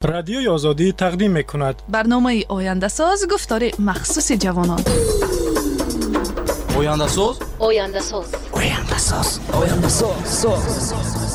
رادیوی آزادی تقدیم می‌کند برنامه آینده‌ساز گفتار مخصوص جوانان. آینده‌ساز آینده‌ساز آینده‌ساز آینده‌ساز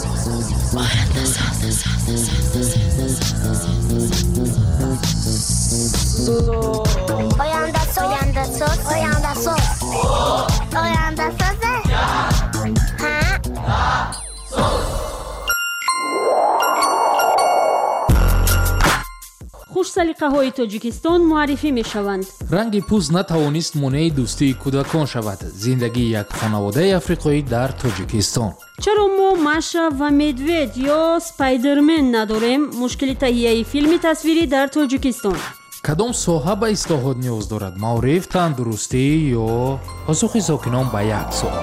خوش سلیقه های تاجیکستان معرفی می شوند. ранги пӯст натавонист монеи дӯстии кӯдакон шавад. зиндагии як хонаводаи африқоӣ дар тоҷикистон. چرا ما маша و медведь یا спайдермен نداریم؟ مشکل تهیه فیلم تصویری در تاجیکستان. кадом соҳа ба ислоҳот ниёз дорад? маориф, тандурустӣ ё посухи сокинон ба як суол.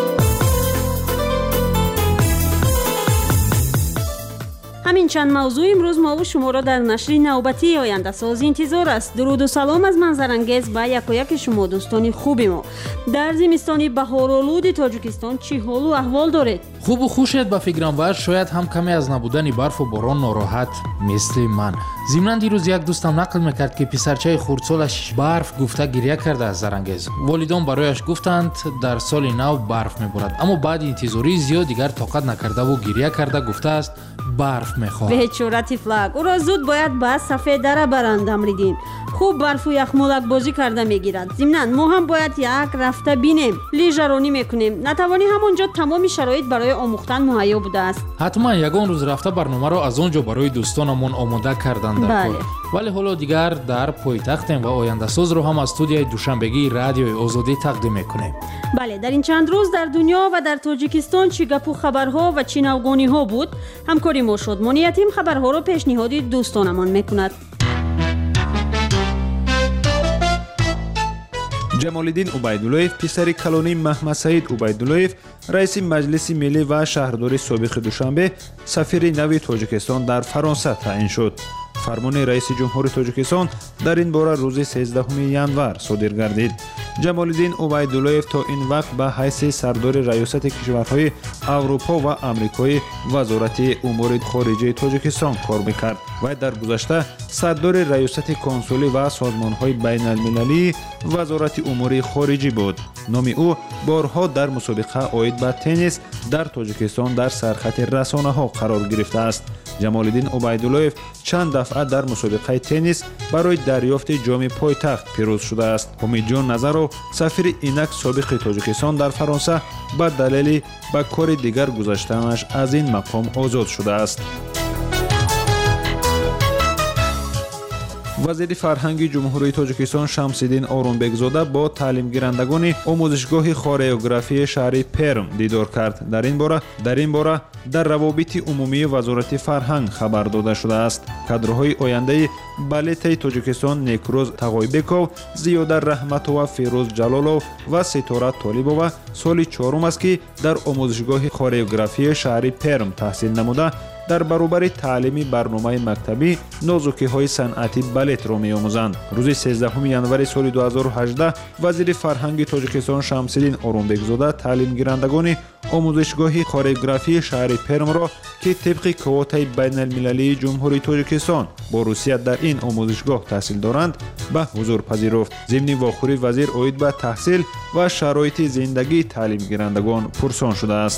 همین چند موضوع امروز ما و شما را در نشر نوبتی آینده‌ساز انتظار است. درود و سلام از منظرانگیز به یک شما دوستان خوب ما. در زمستان بهارآلود تاجیکستان چه حال و احوال دارید؟ خوب و خوشت ба фикрам шояд ҳам каме аз набудани барфу борон нороҳат мисли ман. зимнан дирӯз як дӯстам нақл мекард ки писарчаи хурдсолаш барф гуфта гирья кардааст зарангез. волидон барояш гуфтанд дар соли нав барф меборад, аммо баъди интизории зиёд дигар тоқат накардаву гирья карда гуфтааст барф мехоҳад. бечора тифлак, уро зуд бояд ба сафедара баранд амридин. хуб барфу яхмолак бозӣ карда мегирад. зимнан мо ҳам бояд як рафта бинем, лижаронӣ мекунем. натавонӣ ҳамонҷо тамоми шароит барои омӯхтан муҳайё будааст. ҳатман ягон рӯз рафта барномаро аз он ҷо барои дӯстонамон омода карданд дар кор. вале ҳоло дигар дар пойтахтем ва ояндасозро ҳам аз студияи душанбегии радиои озодӣ тақдим мекунем. бале, дар ин чанд рӯз дар дунё ва дар тоҷикистон чӣ гапу хабарҳо ва чӣ навгониҳо буд? ҳамкори мо шодмони ятим хабарҳоро пешниҳоди дӯстонамон мекунад. ҷамолиддин убайдуллоев писари калонии маҳмадсаид убайдуллоев раиси маҷлиси миллӣ ва шаҳрдори собиқи душанбе сафири нави тоҷикистон дар фаронса таъин шуд. фармони раиси ҷумҳури тоҷикистон дар ин бора рӯзи 13 январ содир гардид. ҷамолиддин убайдуллоев то ин вақт ба ҳайси сардори раёсати кишварҳои аврупо ва амрикои вазорати умури хориҷии тоҷикистон кор мекард. вай дар гузашта сардори раёсати консулӣ ва созмонҳои байналмилалии вазорати умури хориҷӣ буд. номи ӯ борҳо дар мусобиқа оид ба теннис дар тоҷикистон дар сархати расонаҳо қарор гирифтааст. ҷамолиддин убайдуллоев чанд дафъа дар мусобиқаи теннис барои дарёфти ҷоми пойтахт пирӯз шудааст. ҳомидҷон назаров сафири инак собиқи тоҷикистон дар фаронса ба далели ба кори дигар гузаштанаш аз ин мақом озод шудааст. вазири фарҳанги ҷумҳурии тоҷикистон шамсиддин оромбекзода бо таълимгирандагони омӯзишгоҳи хореографии шаҳри перм дидор кард. дар ин бора дар равобити умумии вазорати фарҳанг хабар дода шудааст. кадрҳои ояндаи балетаи тоҷикистон некрӯз тағойбеков, зиёда раҳматова, фирӯз ҷалолов ва ситора толибова соли чорум аст ки дар омӯзишгоҳи хореографии шаҳри перм таҳсил намуда дар баробари таълими барномаи мактабӣ нозукиҳои санъати балетро меомӯзанд. рӯзи 13 январи соли 2018 вазири фарҳанги тоҷикистон шамсиддин оромбекзода таълимгирандагони омӯзишгоҳи хореографии шаҳри пермро ки тибқи квотаи байналмилалии ҷумҳурии тоҷикистон бо русия дар ин омӯзишгоҳ таҳсил доранд ба ҳузур пазируфт. зимни вохӯри вазир оид ба таҳсил ва шароити зиндагии таълимгирандагон пурсон шудааст.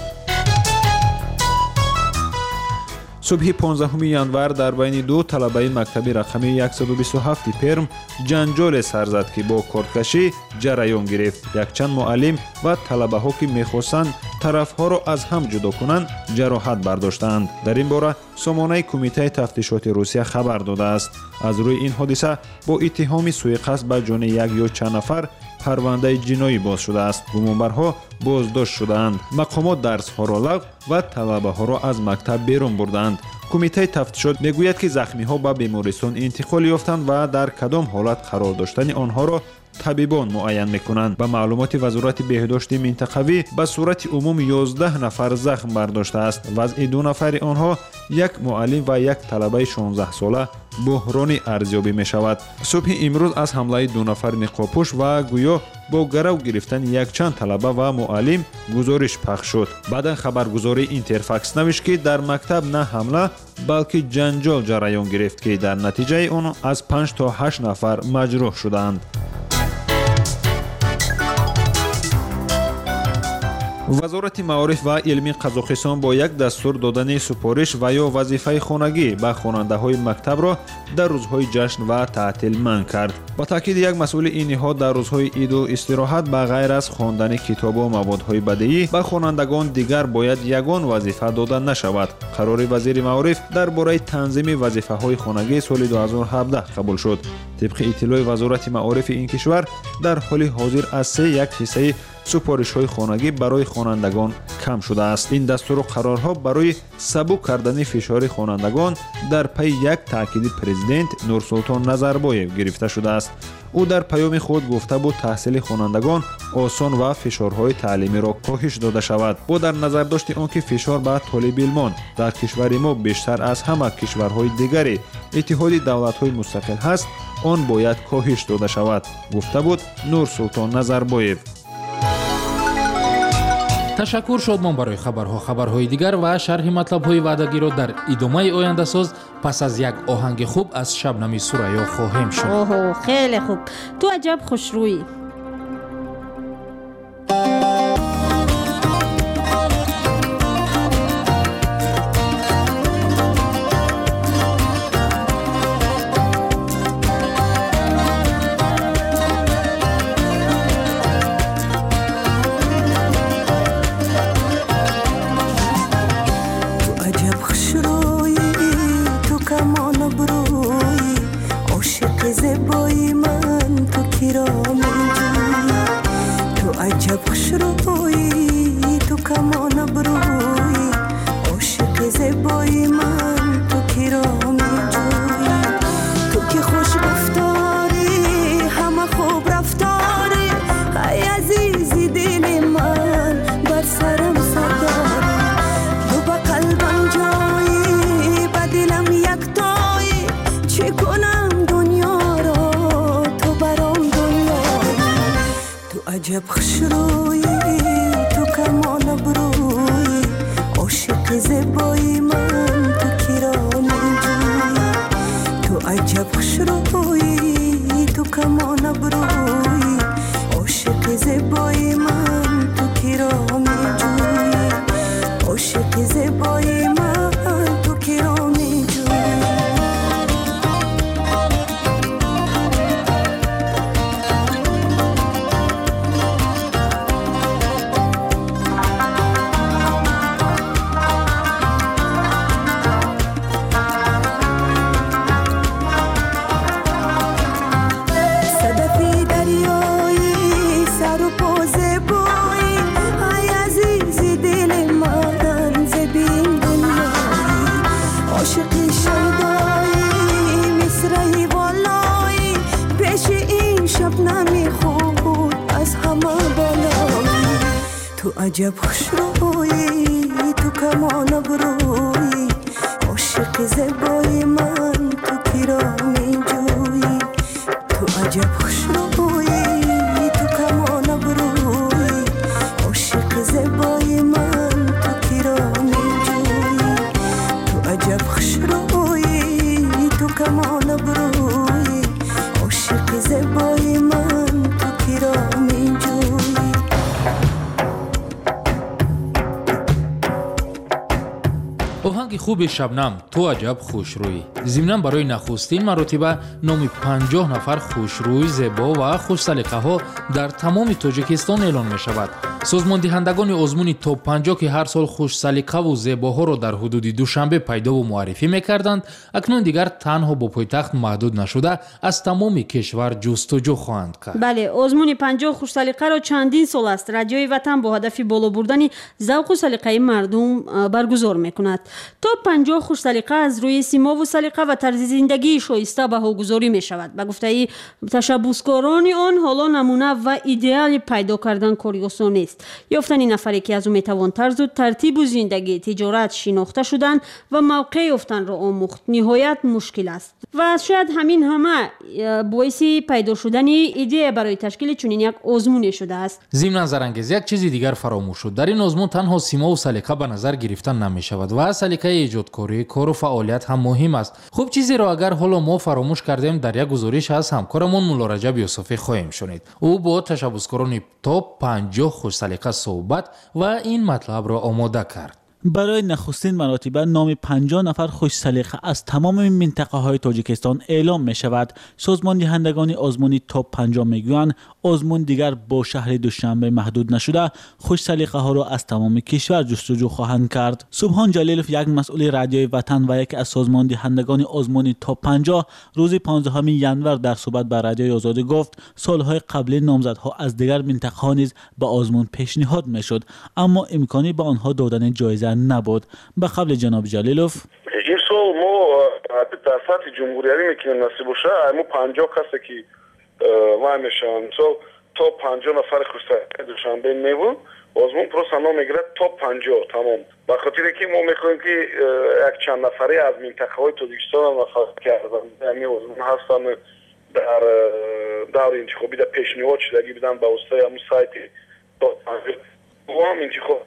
субҳи 15 январ дар байни ду талабаи мактаби рақами 127 перм ҷанҷоле сар зад ки бо корткашӣ ҷараён гирифт. якчанд муаллим ва талабаҳо ки мехостанд тарафҳоро аз ҳам ҷудо кунанд ҷароҳат бардоштаанд. дар ин бора сомонаи кумитаи тафтишоти русия хабар додааст. аз рӯи ин ҳодиса бо иттиҳоми суиқасд ба ҷони як ё чанд нафар парвандаи ҷиноӣ боз шудааст. гумонбарҳо боздошт шудаанд. мақомот дарсҳоро лағв ва талабаҳоро аз мактаб берун бурданд. кумитаи тафтишот мегӯяд ки захмиҳо ба бемористон интиқол ёфтанд ва дар кадом ҳолат қарор доштани онҳоро табибон муайян мекунанд. ба маълумоти вазорати беҳдошти минтақавӣ ба сурати умум 11 нафар захм бардоштааст. вазъи 2 нафари онҳо, як муаллим ва як талабаи 16 сола буҳронӣ арзёбӣ мешавад. субҳи имрӯз аз ҳамлаи 2 нафари ниқобпӯш ва гӯё бо гарав гирифтани якчанд талаба ва муаллим гузориш пахш шуд. баъдан хабаргузории Интерфакс навишт ки дар мактаб на ҳамла балки ҷанҷол ҷараён гирифт ки дар натиҷаи он аз 5 то 8 нафар маҷрӯҳ шуданд. вазорати маориф ва илми қазоқистон бо як дастур додани супориш ва ё вазифаи хонагӣ ба хонандаҳои мактабро дар рӯзҳои ҷашн ва таътил манъ кард. ба таъкид як масъули ин ниҳод дар рӯзҳои иду истироҳат ба ғайр аз хондани китобу маводҳои бадеӣ ба хонандагон дигар бояд ягон вазифа дода нашавад. қарори вазири маориф дар бораи танзими вазифаҳои хонагӣ соли 2017 қабул шуд. тибқи иттилои вазорати маорифи ин кишвар дар ҳоли ҳозир аз 3% супоришҳои хонагӣ барои хонандагон кам шудааст. ин дастуру қарорҳо барои сабук кардани фишори хонандагон дар пайи як таъкиди президент Нурсултон Назарбоев гирифта шудааст. ӯ дар паёми худ гуфта буд таҳсили хонандагон осон ва фишорҳои таълимиро коҳиш дода шавад. бо дар назардошти он ки фишор ба толибилмон дар кишвари мо бештар аз ҳама кишварҳои дигари иттиҳоди давлатҳои мустақил ҳаст, он бояд коҳиш дода шавад, гуфта буд Нурсултон Назарбоев. ташаккур шодмон барои хабарҳои дигар ва шарҳи матлабҳои ваъдагиро дар идомаи ояндасоз пас аз як оҳанги хуб аз Шабнами Сурайё хоҳем шуд. оҳо, хеле хуб. ту аҷаб хушрӯӣ. عجب خوشرویی تو کمان برویی عاشق زیبایی من تو کیرانی جویی تو عجب خوشرویی تو کمان برویی عاشق زیبایی من تو کیرانی جویی عاشق زیبایی من تو کیرانی جویی عجب خوشرویی تو کمان برویی عاشق زیبایی من تو کیرانی جویی تو عجب خوشرویی تو کمان برویی عاشق زیبایی من تو کیرانی جویی تو عجب خوشرویی تو کمان برویی عاشق زیبایی من تو کیرانی جویی оҳанги хуби шабнам ту аҷаб хушрӯӣ зимнан барои нахустин маротиба номи 50 нафар хушрӯй зебо ва хушсалиқаҳо дар тамоми тоҷикистон эълон мешавад. созмондиҳандагони озмуни топ 50 ки ҳар сол хушсалиқаву зебоҳоро дар ҳудуди душанбе пайдову муаррифӣ мекарданд, акнун дигар танҳо бо пойтахт маҳдуд нашуда аз тамоми кишвар ҷустуҷӯ хоҳанд кард. бале, озмуни 50 хушсалиқаро чандин сол аст радиои ватан бо ҳадафи боло бурдани завқу салиқаи мардум баргузор мекунад. то تاپ 50 خوش سلیقه از روی سیما و سلیقه و طرز زندگی شایسته بهاگذاری می شود. به گفته تشبسکاران آن حالا نمونه و ایدئال پیدا کردن کاری آسان نیست. یافتن نفری که از او می توان طرز و ترتیب و زندگی تجارت شناخته شدن و موقع یافتن را آموخت نهایت مشکل است و شاید همین همه باعث پیدا شدن ایده برای تشکیل چنین یک آزمون شده است. ضمن زرانگیز یک چیزی دیگر فراموش شد. در این آزمون تنها سیما و سلیقه به نظر گرفتن نمی شود و سلیقه ایجادکاری، کار و فعالیت هم مهم است. خوب چیزی را اگر حالا ما فراموش کردیم در یک گزارش از همکارمون مولا رجب یوسفی خواهیم شنید. او با تشبسکاران تاپ 50 خوش سلیقه صحبت و این مطلب را آماده کرد. برای نخستین مراتب نام 50 نفر خوش سلیقه از تمام منطقه های تاجیکستان اعلام می شود. سازمان دهندگان آزمون تاپ 50 میگویند آزمون دیگر با شهر دوشنبه محدود نشده خوش سلیقه ها را از تمام کشور جستجو خواهند کرد. سبحان جلیلوف یک مسئول رادیوی وطن و یکی از سازمان دهندگان آزمون تاپ 50 روز 15 ژانویه در صحبت با رادیوی آزادی گفت سالهای قبل نامزدها از دیگر منطقه ها نیز به آزمون پیشنهاد میشد اما امکانی به آنها دادن جایزه نبود. به قبل جناب جلیلوف این سال ما در سطح جمهوری میکنیم نصیب باشه اما 50 کسی که وای میشن سال تا 50 نفر خوشسلیقه دوشنبه میبود آزمون پروسه نام میگیره تا 50 تمام. به خاطر که ما میخوایم که یک چند نفری از منطقه های تاجیکستان نفر کردن همین آزمون هستن در دور انتخابی در پیشنهاد شدگی بدن به واسطه همون سایت تا 50 هم انتخاب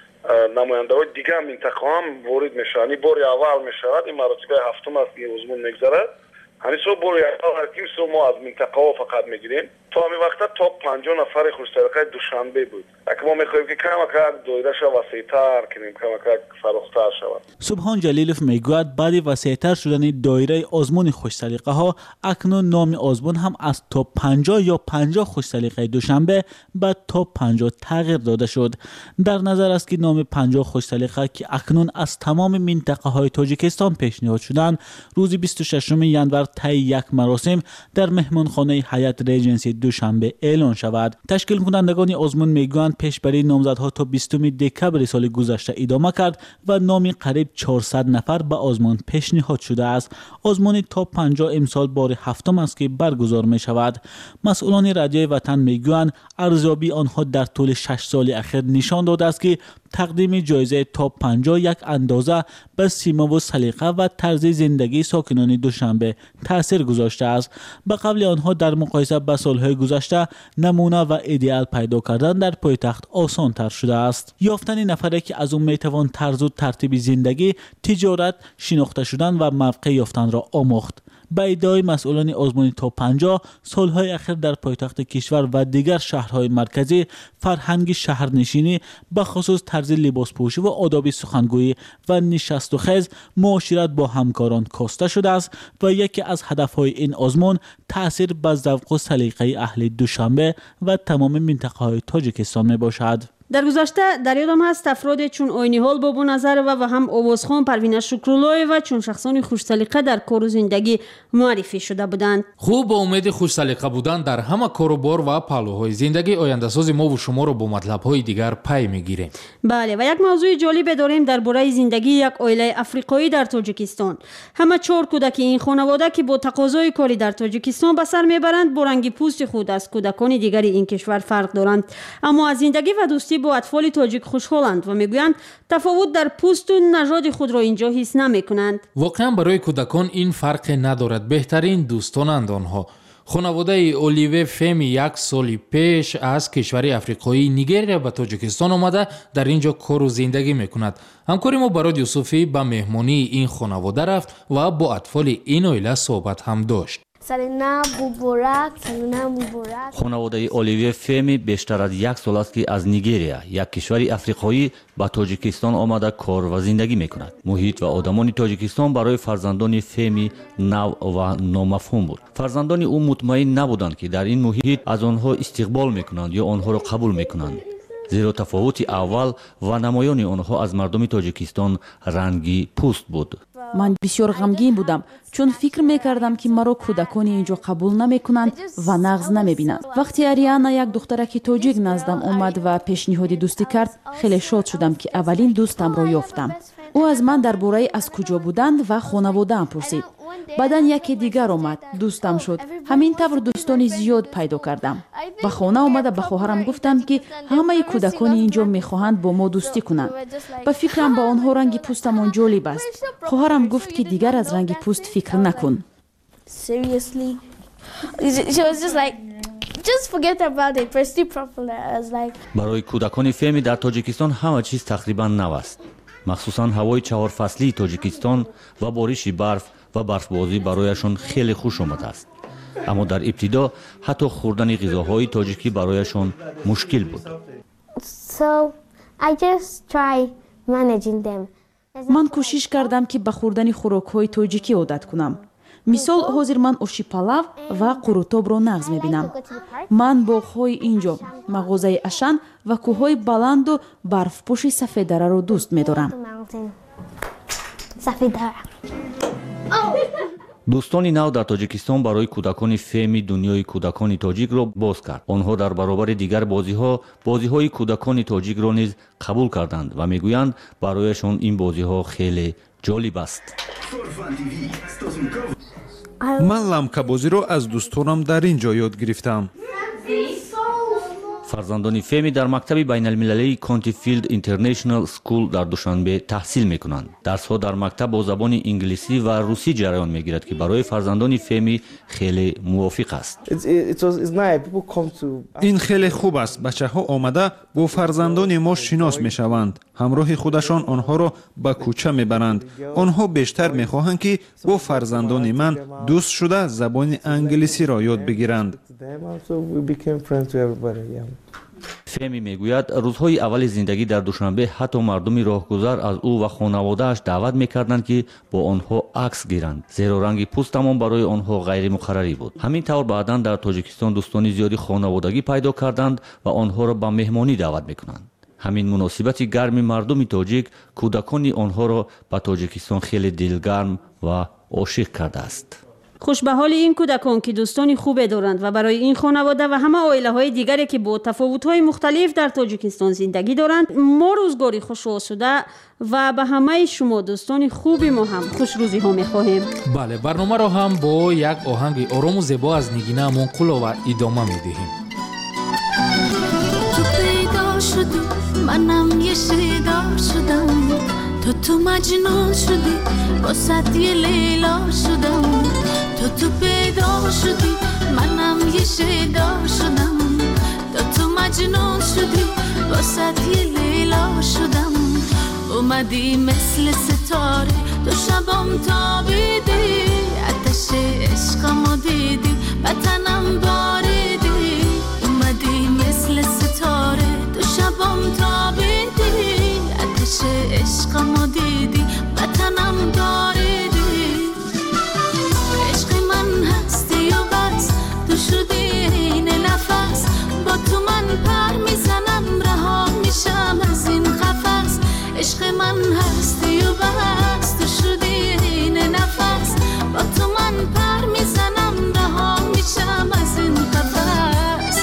نماینده های دیگه هم منطقه هم وارد میشه. یعنی بار اول میشود این مراتب هفتم است که آزمون میگذرد. همین سو بار اول هر کیم سو ما از منطقه ها فقط میگیریم. تا همین وقت تا 50 نفر خوش سلیقه دوشنبه بود. اگه ما میخوایم که کم دایره‌اش وسیع‌تر کنیم کم فراختر شود. سبحان جلیلوف میگوید بعد وسیع‌تر شدن دایره آزمون خوش سلیقه ها اکنون نام آزمون هم از تاپ 50 یا 50 خوش سلیقه دوشنبه به تاپ 50 تغییر داده شد. در نظر است که نام 50 خوش سلیقه که اکنون از تمام منطقه های تاجیکستان پیشنهاد شدند روز 26 ژانویه طی یک مراسم در مهمانخانه حیات ریجنسی دوشنبه اعلان شود. تشکیل کنندگان آزمون میگویند پیشبری نامزدها تا 20 دکبر سال گذشته ادامه کرد و نام قریب 400 نفر به آزمون پیشنهاد شده است. آزمون تاپ 50 امسال بار هفتم است که برگزار می شود. مسئولان رادیوی وطن میگویند ارزیابی آنها در طول 6 سال اخیر نشان داده است که تقدیم جایزه تاپ 50 یک اندازه به سیما و سلیقه و طرز زندگی ساکنان دوشنبه تاثیر گذاشته است. به قبل آنها در مقایسه با سالهای گذشته نمونه و ایدئال پیدا کردن در پایتخت آسان تر شده است. یافتن نفری که از اون میتوان طرز و ترتیب زندگی، تجارت، شناخته شدن و موقع یافتن را آموخت. به ادعای مسئولان آزمون تاپ 50 سالهای اخیر در پایتخت کشور و دیگر شهرهای مرکزی فرهنگ شهرنشینی به خصوص طرز لباس پوشی و آداب سخنگویی و نشست و خیز معاشرت با همکاران کاسته شده است و یکی از هدفهای این آزمون تأثیر به ذوق و سلیقه اهل دوشنبه و تمام منطقه های تاجیکستان می باشد. در گذشته در یادم هست افراد چون آینی‌حال بابو نظر و هم آوازخان پروین شکرالله و چون شخصان خوش سلیقه در کار و زندگی معرفی شده بودند. خوب با امید خوش سلیقه بودن در همه کار و بار و پهلوهای زندگی آینده ساز ما و شما را با مطلب‌های دیگر پی می‌گیریم. بله و یک موضوع جالب داریم درباره زندگی یک عائله افریقایی در تاجیکستان. همه 4 کودک این خانواده که با تقاضای کاری در تاجیکستان به سر میبرند با رنگ پوست خود از کودکان دیگر این کشور فرق دارند، اما از زندگی و دوستی با اطفال تاجیک خوشحالند و میگویند تفاوت در پوست و نژاد خود را اینجا حس نمیکنند. واقعا برای کودکان این فرق ندارد، بهترین دوستانند آنها. خانواده اولیوی فمی 1 سال پیش از کشور افریقایی نیگریا به تاجیکستان آمده در اینجا کار و زندگی میکند. همکاری ما براد یوسفی به مهمانی این خانواده رفت و با اطفال این عائله صحبت هم داشت. خانواده اولیوی فمی بیشتر از 1 سال است که از نیگریا، یک کشور افریقایی، به تاجیکستان آمده کار و زندگی میکند. محیط و آدمان تاجیکستان برای فرزندان فمی نو و نامفهوم بود. فرزندان او مطمئن نبودند که در این محیط از آنها استقبال میکنند یا آنها را قبول میکنند. زیرا تفاوت اول و نمایان آنها از مردم تاجیکستان رنگی پوست بود. من بسیار غمگین بودم چون فکر میکردم که مرا کودکانی اینجا قبول نمیکنند و نغز نمیبینند. وقتی آریانا یک دخترک تاجیک نزدم اومد و پیشنهاد دوستی کرد، خیلی شاد شدم که اولین دوستم را یافتم. او از من درباره از کجا بودند و خانواده‌ام پرسید. بعدن یکی دیگر آمد، دوستم شد. همین طور دوستانی زیاد پیدا کردم. و خانه آمده به خواهرم گفتم که همه کودکان اینجا میخواهند با ما دوستی کنند. به فکرم با آنها رنگ پوستمان جالب است. خواهرم گفت که دیگر از رنگ پوست فکر نکن. Seriously, she was just like, just forget about it. Pursue properly. I was like. برای کودکان فهمی در تاجیکستان همه چیز تقریبا نو است. مخصوصا هوای 4 فصلی تاجیکستان و بارش برف و برفبازی برایشان خیلی خوش آمده است. اما در ابتدا حتی خوردن غذاهای تاجیکی برایشان مشکل بود. So I just try managing them. من کوشش کردم که به خوردن خوراک‌های تاجیکی عادت کنم. مثال حاضر من اوشی پلاو و قروتاب را نغز می‌بینم. من باغ‌های اینجا، مغازه اشن و کوه‌های بلند و برفپوش سفیددره را دوست می‌دارم. دوستانی نو در تاجیکستان برای کودکان فهمی دنیای کودکان تاجیک را باز کرد. آنها در برابر دیگر بازی‌های کودکان تاجیک را نیز قبول کردند و میگویند برایشان این بازی‌ها خیلی جالب است. من لامکابозиро аз дӯстонам дар ин ҷо ёд гирифтам. فرزندان فهمی در مکتب بین‌المللی کانتیفیلد اینترنشنال سکول در دوشنبه تحصیل می‌کنند. درس‌ها در مکتب با زبان انگلیسی و روسی جریان می‌گیرد که برای فرزندان فهمی خیلی موافق است. این خیلی خوب است. بچه‌ها آمده با فرزندان ما شناس می‌شوند. همراه خودشان آنها را به کوچه می‌برند. آنها بیشتر می‌خواهند که با فرزندان من دوست شده زبان انگلیسی را یاد بگیرند. فهمی میگوید روزهای اول زندگی در دوشنبه حتی مردمی راهگذر از او و خانواده‌اش دعوت میکردند که با آنها عکس گیرند، زیرا رنگ پوستمان برای آنها غیر مقرری بود. همین طور بعداً در تاجیکستان دوستانی زیادی خانوادگی پیدا کردند و آنها را به مهمانی دعوت میکنند. همین مناسبت گرم مردم تاجیک کودکان آنها را به تاجیکستان خیلی دلگرم و عاشق کرده است. خوش به حال این کودکان که دوستانی خوبه دارند و برای این خانواده و همه عائله‌های دیگری که با تفاوت‌های مختلف در تاجیکستان زندگی دارند، ما روزگاری خوش و آسوده و به همه شما دوستان خوبی ما هم خوش روزی ها می‌خواهیم. بله، برنامه را هم با یک آهنگ آرام و زیبا از نگینه منقلова ادامه می‌دهیم. تو پیدا شدی منم یه شیدا شدم، تو مجنون شدی واسه یه لیلا شدم، تو پیدا شدی منم یه شیدا شدم، تو مجنون شدی واسه یه لیلا شدم، اومدی مثل ستاره تو شبام تابیدی، آتش عشقمو دیدی وطنم باریدی، اومدی مثل ستاره تو شبام تابیدی، آتش عشقمو دیدی وطنم باریدی، عشق من هستی و بس تو شدی این نفس، با تو من پر میزنم رها میشم از این قفس، عشق من هستی و بس تو شدی این نفس، با تو من پر میزنم رها میشم از این قفس.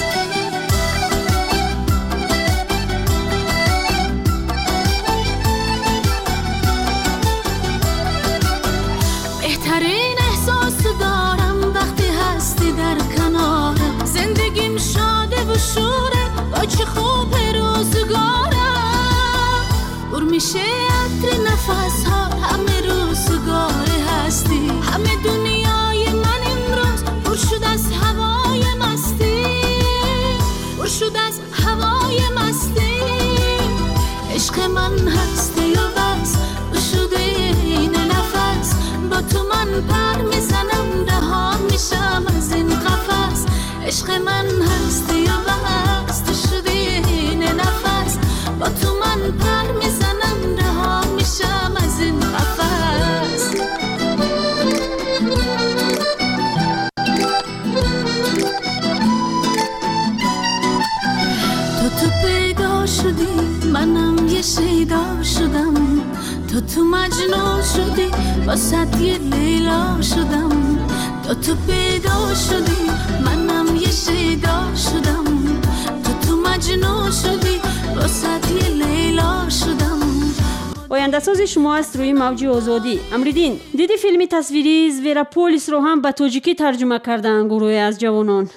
بهترین احساس دارم وقتی هستی در کنارم، زندگیم شاده و شوره با چه خوب روزگارم، پر میشه عطر نفس ها همه روزگاره هستی، همه دنیای من امروز پر شد از هوای مستی، پر شد از هوای مستی، عشق من هستی و بس پر شده این نفس، با تو من پر میزنم رها میشم از این قفس، عشق من هستی و بس تو شده این نفس، با تو من پر میزنم رها میشم از این قفس. تو پیدا شدی منم یه شیدا شدم، تو مجنون شدی واسه یه لیلا شدم، تو پیدا شدی منم یه شیدا شدم، تو مجنون شدی واسه یه لیلا شدم، آینده‌ساز شما است روی موج آزادی. امریدین دیدی فیلم تصویری زویراپولیس رو هم به تاجیکی ترجمه کردن گروه از جوانان؟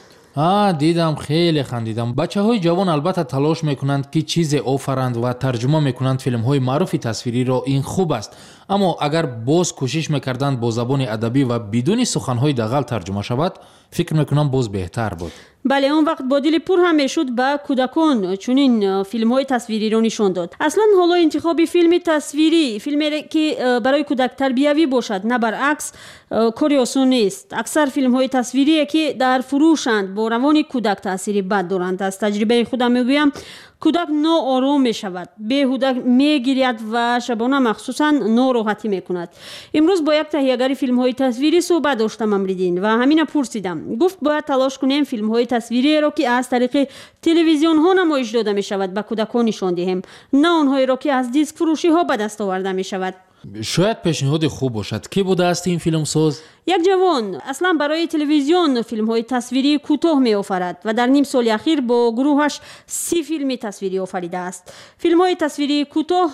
دیدم، خیلی خندیدم. بچه‌های جوان البته تلاش میکنند که چیز آفرند و ترجمه میکنند فیلم‌های معروف تصویری را. این خوب است، اما اگر باز کوشش میکردند با زبان ادبی و بدون سخن‌های دغل ترجمه شود، فکر میکنم باز بهتر بود. بله، اون وقت با دل پر هم میشد به کودکان چنین فیلم‌های تصویری رو نشان داد. اصلا حالا انتخاب فیلم تصویری، فیلمی که برای کودک تربیوی باشد نه برعکس، کاری آسان نیست. اکثر فیلم‌های تصویری که در فروشند با روان کودک تأثیری بد دارند. از تجربه خودم میگویم کودک ناآرام می شود، بیهوده می گیرد و شبانه مخصوصا ناراحتی می کند. امروز با یک تهیه‌گر فیلم های تصویری صحبت داشتم امریدین و همین پرسیدم. گفت باید تلاش کنیم فیلم های تصویری را که از طریق تلویزیون ها نمایش داده می شود به کودکان نشان دهیم، نه آنهایی را که از دیسک فروشی ها به دست آورده می شود. شاید پیشنهاد خوب باشد. کی بوده است این فیلم ساز؟ یک جوان اصلا برای تلویزیون فیلم های تصویری کوتاه می آفرد و در نیم سال اخیر با گروهش 30 فیلم تصویری آفریده است. فیلم های تصویری کوتاه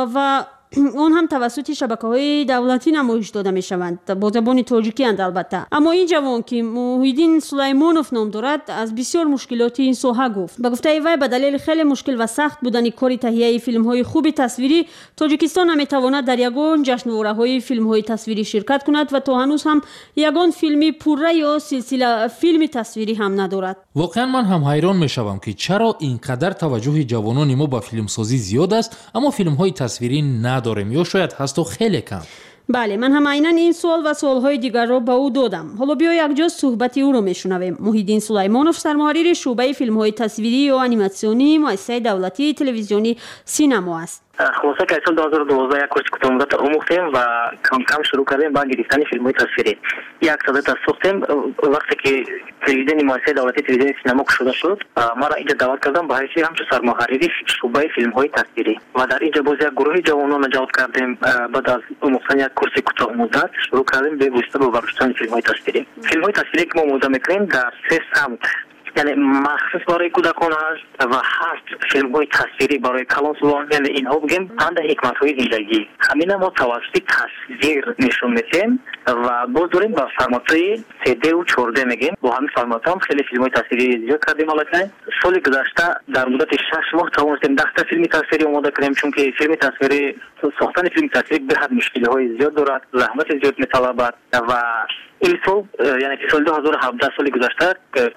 و اون هم توسط شبکه‌های دولتی نمایش داده می‌شوند، با زبان تاجیکی اند البته. اما این جوان که محیدین سلیمانوف نام دارد از بسیار مشکلات این ساحه گفت. به گفته وی به دلیل خیلی مشکل و سخت بودن کار تهیه فیلم‌های خوب تصویری، تاجیکستان نمی‌تواند در یگان جشنواره‌های فیلم‌های تصویری شرکت کند و تا هنوز هم یگان فیلمی پوره یا سلسله فیلم تصویری هم ندارد. واقعا من هم حیران می‌شوم که چرا اینقدر توجه جوانان ما به فیلمسازی زیاد است اما فیلم‌های تصویری نداریم، یا شاید هست و خیلی کم. بله، من هم عیناً این سوال و سوالهای دیگر را به او دادم. حالا بیا یک جا صحبتی او را میشنویم. محیدین سلیمانوف سرمحریر شعبه فیلم‌های تصویری و انیماسیونی مؤسسه دولتی تلویزیونی سینما است. خلاصه که سال 2012 یک کورس کتاب‌آموزی آموختیم و کم شروع کردیم با گرفتن فیلم‌های تصویری. یک سال ساختیم وقتی که تلویزیون مؤسسه دولتی تلویزیون سینما شده شد، ما را اینجا دعوت کردن به حیث همچون سرمحریر شعبه فیلم‌های تصویری و در اینجا باز یک گروه جوانان نجات کردیم. بعد از آموختن یک کورس کتاب‌آموزی شروع کردیم به وسیله به برداشتن فیلم‌های تصویری. فیلم‌های تصویری که ما آموزش می‌کنیم در 3 سمت، یعنی مخصوص برای کودکان هست و هست فیلم‌های تصویری برای کلانسوان، یعنی اینها بگیم پند حکمت‌های زندگی. همین ما توسط تصویر نشون میدیم و باز داریم با فرمات‌های 3D و 4D میگیم. با همین فرمات هم خیلی فیلم‌های تصویری زیاد کردیم. الان سال گذشته در مدت 6 ماه توانستیم 10 تا فیلم تصویری آماده کنیم، چون که فیلم تصویری ساختن فیلم تصویری به حد مشکل‌های زیاد دارد، زحمت زیاد می‌طلبد و این سال یعنی سال 2017 سال گذشته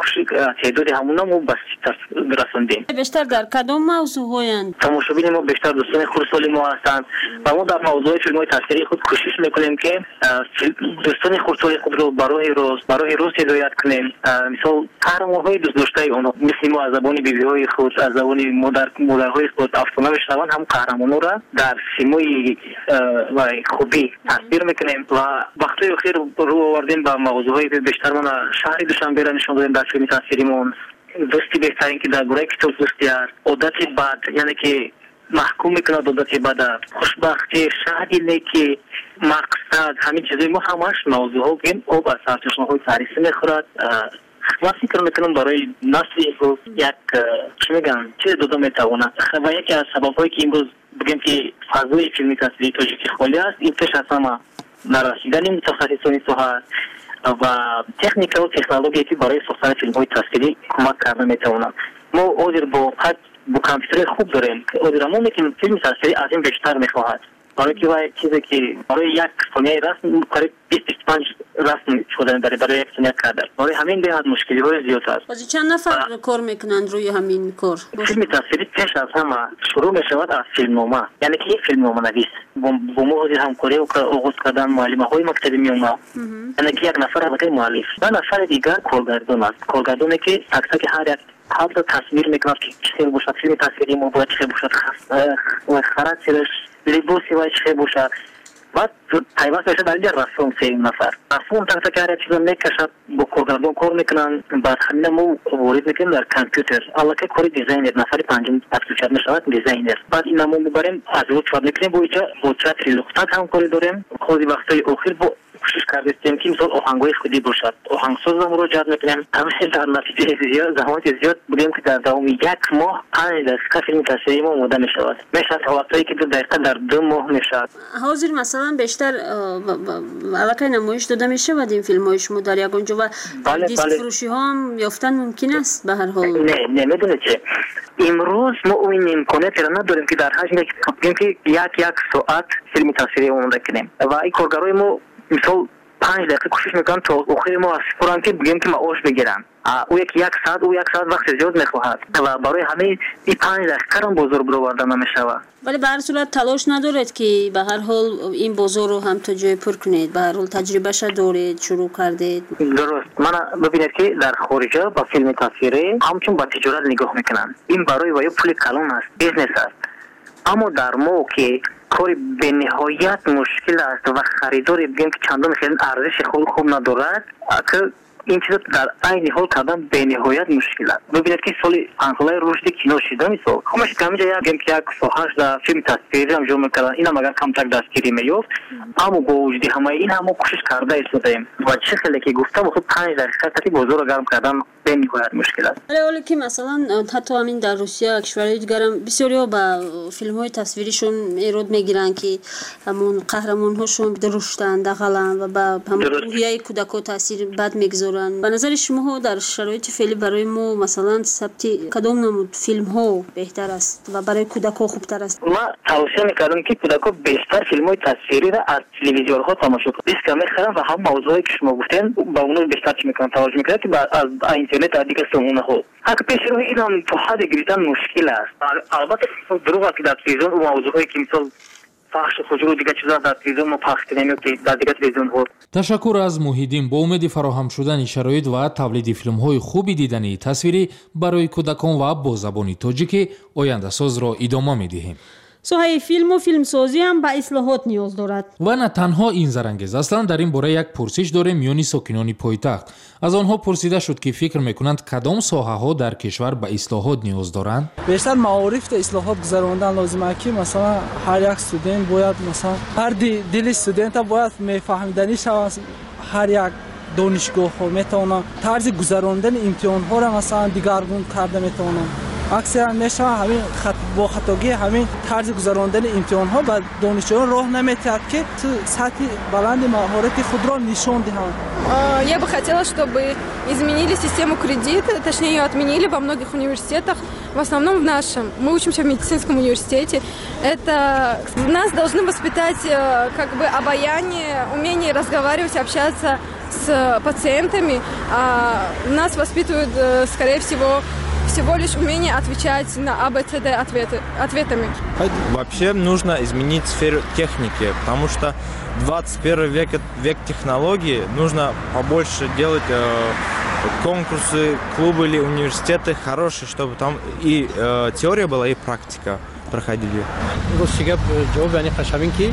تعداد همون ما بس رسوندیم. بیشتر در کدام موضوع‌هایند؟ تماشابین ما بیشتر دوستان خردسال ما هستند و ما در موضوع فیلم‌های تصویری خود کوشش می‌کنیم که دوستان خردسال خود رو برای روز هدایت کنیم. مثلا قهرمان‌های دوست داشته اونها مثل ما از زبان بی‌بی‌های خود، از زبان مادرهای خود افسانه می‌شنوند، هم قهرمان‌ها را در سیمای و خوبی تصویر می‌کنیم و وقتی اخیر رو آوردیم با موضوعی بیشتر من شهر دوشنبه را نشان دادیم در فیلم تصویریمون. دوستی بهترین که در گروه کتاب دوستی است، عادت بد یعنی که محکوم میکنه عادت بد، خوشبختی، شهری نیکی، مقصد، همین چیزای ما همش موضوع ها بگیم او با سرچشمه‌های تاریخی میخورد. من فکر میکنم برای نسل امروز یک چی میگم چیز داده میتواند و یکی از سبب‌هایی که امروز بگیم که فضای فیلم تصویری تاجیکی خالی است، این پیش از همه نرسیدن متخصصان ساحه و تکنیک و تکنولوژی که برای ساختن فیلم‌های تصویری کمک کرده میتونن. ما اودر با کامپیوتر خوب داریم که اودرمون میتونیم فیلم تصویری از این بیشتر میخواهد، برای که چیزی که برای یک ثانیه رسم قریب 25 رسم شدن برای یک ثانیه کردن، برای همین به حد مشکلی‌های زیاد است. از چند نفر کار میکنند روی همین کار؟ فیلم تصویری پیش از همه شروع میشود از فیلمنامه، یعنی که یک فیلمنامه نویس با ما حاضر همکاری و آغاز کردن معلم‌های مکتبی میومد، یعنی که یک نفر از مؤلف و نفر دیگر کارگردان است. کارگردانی که تک هر یک حالت تصویر میکند که چه باشد فیلم تصویری ما باید چه باشد، خاطرش لباسی باید چه باشد. بعد پیوست میشه در اینجا رسوم 3 نفر رسوم تک هر یک چیز میکشد، با کارگردان کار میکنن. بعد همین ما وارد میکنیم در کامپیوتر، الله که کاری دیزاینر نفر پنجم تفصیل میشود دیزاینر. بعد این ما میبریم از روز فرد میکنیم با چتری لختک هم کاری داریم. خودی وقتای اخیر با کوشش کردیم که مثلا آهنگای خودی باشد. آهنگساز رو مراجعت میکنیم. همین در نتیجه زیاد زحمت زیاد بودیم که در دوام 1 ماه 5 دقیقه فیلم تصویری ما آماده میشود. میشه حالتایی که 2 دقیقه در 2 ماه میشود. حاضر مثلا بیشتر علاقه نمایش داده میشه و این فیلم های شما در یگانجا و دیسک فروشی ها هم یافتن ممکن است به هر حال. نه میدونید چه امروز ما اون امکانات را نداریم که در حجم که یک ساعت فیلم تصویری آماده کنیم و این کارگرای ما مثلا 5 دقیقه کوشش میکنن تا آخر ما از پران که بگیم که معاش بگیرن. او یک ساعت وقت زیاد میخواهد و برای همه این 5 دقیقه هم بازار برآورده نمیشود. ولی به هر صورت تلاش ندارید که به هر حال این بازار رو هم تا جای پر کنید. به هر حال تجربهش دارید، شروع کردید. درست. من ببینید که در خارج با فیلم تصویری همچون با تجارت نگاه میکنن. این برای وای پول کلان است، بیزنس است. اما در ما که کاری به نهایت مشکل است و خریداری بگیم که چندان خیلی ارزش خوب ندارد که این چیزا در عین حال کردن به نهایت مشکل است. ببینید که سال انقلاب رشد کینو شده میسو همش کمی جای گیم که یک ساحش در فیلم تصویری هم جمع کردن اینا مگر کمتر دستگیری میافت. اما با وجود همه این هم کوشش کرده ایستادیم و چه خیلی که گفتم خود 5 دقیقه تا بازار رو گرم کردن به نهایت مشکل است. ولی که مثلا حتی همین در روسیه کشورهای دیگر هم بسیاری با فیلم های تصویریشون ایراد میگیرن که همون قهرمان هاشون درشتن دغلن و با همون روحیه کودکان تاثیر بد میگذارن. به نظر شما در شرایط فعلی برای ما مثلا ثبت کدام نمود فیلم ها بهتر است و برای کودکان خوبتر است؟ ما توصیه میکردم که کودکان بیشتر فیلم های تصویری را از تلویزیون ها تماشا کنند. دیسک میخرن و هم موضوعی که شما گفتین با اونو بیشتر چی میکنن توجه میکنن که از اینترنت دیگه سمونه خود حق پیش رو این هم تو حد گریتن مشکل است. البته دروغ که در تلویزیون اون موضوعی که مثلا فحش خودرو دیگه چیزا در تلویزیون ما پخش کنیم که در دیگه تلویزیون ها. تشکر از محیدین. با امید فراهم شدن شرایط و تولید فیلم‌های خوبی دیدنی تصویری برای کودکان و با زبان تاجیکی آینده ساز را ادامه می‌دهیم. ساحه فیلم و فیلمسازی هم به اصلاحات نیاز دارد. و نه تنها این زرانگیز اصلا در این باره یک پرسش داریم میانی ساکنان پایتخت. از آنها پرسیده شد که فکر میکنند کدام ساحه‌ها در کشور به اصلاحات نیاز دارند. بیشتر معارف تا اصلاحات گذراندن لازمه که مثلا هر یک استودنت باید مثلا هر دل استودنت باید میفهمیدنی شود. هر یک دانشگاه ها میتونه طرز گذراندن امتحان ها را مثلا دیگرگون کرده میتونه. اکثرا میشه همین با خطاگی همین طرز گذراندن امتحان ها به دانشجویان راه نمیدهد که سطح بلند مهارت خود را نشان دهند. Я бы хотела, чтобы изменили систему кредита, точнее ее отменили во многих университетах, в основном в нашем. Мы учимся в медицинском университете. Это нас должны воспитать как бы обаяние, умение разговаривать, общаться с пациентами. Нас воспитывают, скорее всего лишь умение отвечать на АБЦД ответами. Вообще нужно изменить сферу техники, потому что 21 век технологий, нужно побольше делать конкурсы, клубы или университеты хорошие, чтобы там и теория была, и практика проходили. Русига جواب یعنی خشبین که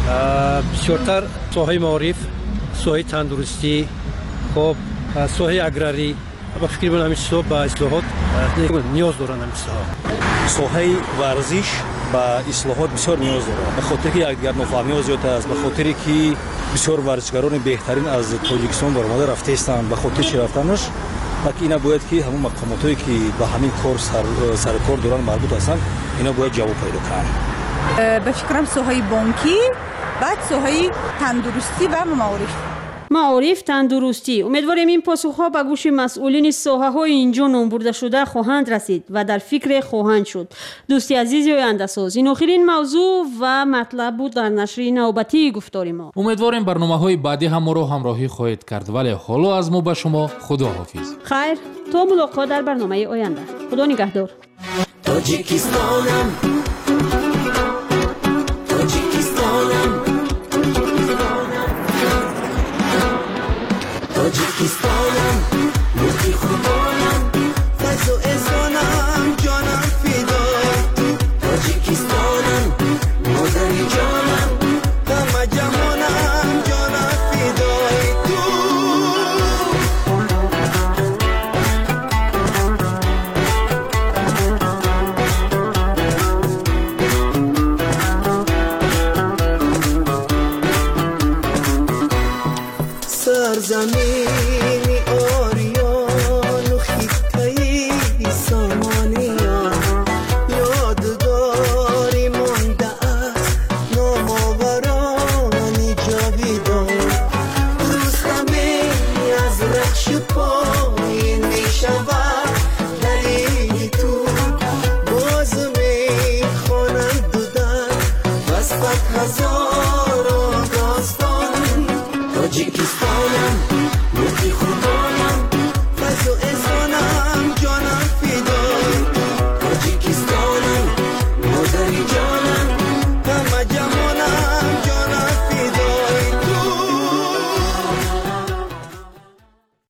بسیارتر ساحه معارف، ساحه تندرستی، خب ساحه اگراری با فکر من همیشه با اصلاحات نیاز دارن همیشه. ساحه ورزش با اصلاحات بسیار نیاز داره. به خاطر که یک نافهمی زیاد است، به خاطری که بسیار ورزشکاران بهترین از تاجیکستان برآمده رفته هستند. به خاطر چی رفتنش؟ که اینا باید که همون مقاماتی که به همین کار سر کار دارن مربوط هستند، اینا باید جواب پیدا کنن. به فکرم ساحه بانکی، بعد ساحه تندرستی و معارف تندرستی. امیدواریم این پاسخها به گوش مسئولین ساحه‌های اینجا نام برده شده خواهند رسید و در فکر خواهند شد. دوستی عزیزی آینده ساز، این آخرین موضوع و مطلب بود در نشر نوبتی گفتار ما. امیدواریم برنامه‌های بعدی هم ما را همراهی خواهید کرد. ولی حالا از ما به شما خداحافظ. خیر تا ملاقات در برنامه آینده. خدا نگهدار. تاجیکستانم موتی خوبانم فضو ازانم جانم فدای تاجیکستانم مادری جانم همه جهانم جانم فدای تو زمینی آریان و خیطه‌ای سامانیان یادگاری مانده از نامآورانی جاویدان روزنامه‌ای از رخش پا